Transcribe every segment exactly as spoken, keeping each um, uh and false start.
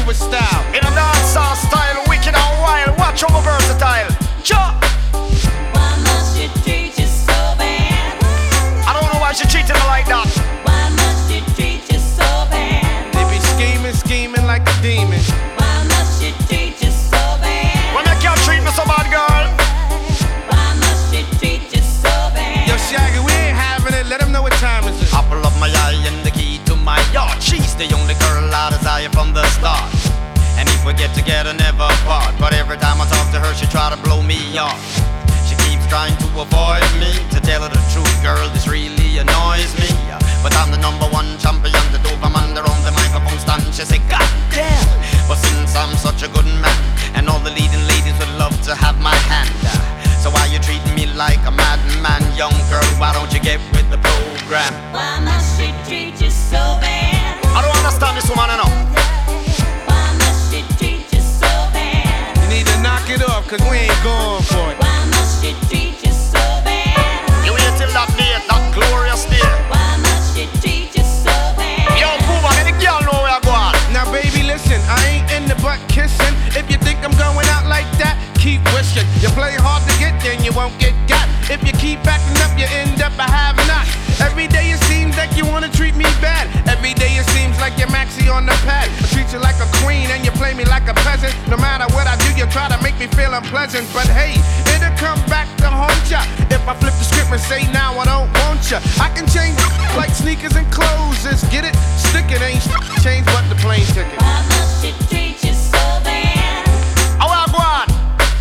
with style. In a dancehall style, wicked and wild. Watch how versatile. Cha! Why must you treat you so bad? I don't know why she treating me like that. Why must you treat you so bad? They be scheming, scheming like a demon. Why must you treat you so bad? When they can't treat me so bad, girl. Why must you treat you so bad? Yo, Shaggy, we ain't having it. Let them know what time is it. Apple of my eye and the key to my yard. She's the only girl I desire from the start. And if we get together, never part. But every time I talk to her, she try to blow me off. She keeps trying to avoid me. To tell her the truth, girl, this really annoys me. But I'm the number one champion, the dope I'm under on the microphone stand. She say, God damn. But since I'm such a good man, and all the leading ladies would love to have my hand, so why you treating me like a madman? Young girl, why don't you get with the program? Why must she treat you so bad? I don't understand this woman, I know. Why must she treat you so bad? You need to knock it off, cause we ain't going for it. Why must she treat you so bad? You wait till that day, that glorious day. Why must she treat you so bad? Yo, Pooh, let the girl know where I go on. Now, baby, listen, I ain't in the butt kissing. If you think I'm going out like that, keep wishing. You play hard to get, then you won't get got. If you keep backing up, you end up a have not. Every day it seems like you wanna treat me bad. Every day it seems like you're maxi on the pad. I treat you like a queen and you play me like a peasant. No matter what I do, you try to make me feel unpleasant. But hey, it'll come back to haunt ya. If I flip the script and say now I don't want ya, I can change like sneakers and clothes. Just get it, stick it, ain't change but the plane ticket. Why must she treat you so bad? How I go on?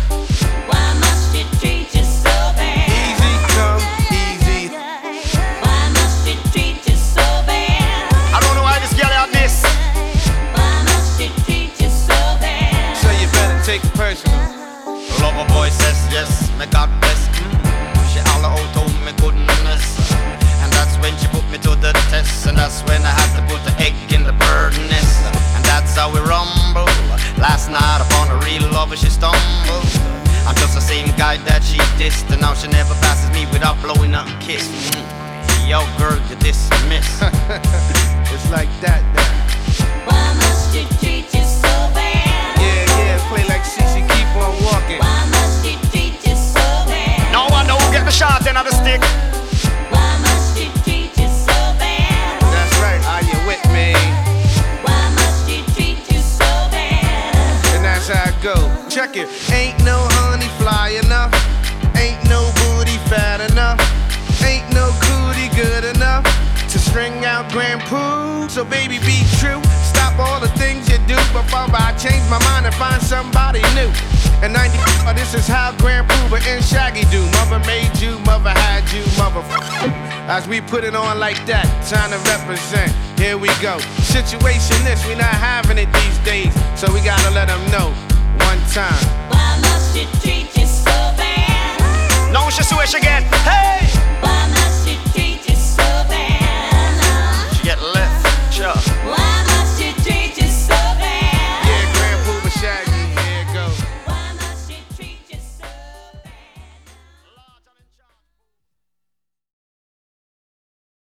Why must she treat you so bad? Easy come, easy. Why must she treat you so bad? I don't know why this girl had this. Why must she treat you so bad? So you better take it personal. Lover boy says yes, me God bless. Mm. She all out told me goodness. And that's when she put me to the test. And that's when I had to put the egg in the bird nest. And that's how we rumble. Last night upon a real lover she stumbled. I'm just the same guy that she dissed. And now she never passes me without blowing a kiss. Mm. Yo girl, you dismiss. It's like that now. Why must she treat you so bad? Yeah, yeah, play like she should keep on walking. Why must she treat you so bad? No one know who get the shot end of the stick. Why must she treat you so bad? That's right, are you with me? Why must she treat you so bad? And that's how I go. Check it. Ain't no honey fly enough. Ain't no booty fat enough. Ain't no cootie good enough to string out Grand Poo. So baby, be true. Stop all the things you do before I change my mind and find somebody new. And ninety, this is how Grand Pooh and Shaggy do. Mother made you, mother had you, mother. As we put it on like that, time to represent. Here we go. Situation this, we not having it these days. So we gotta let them know one time.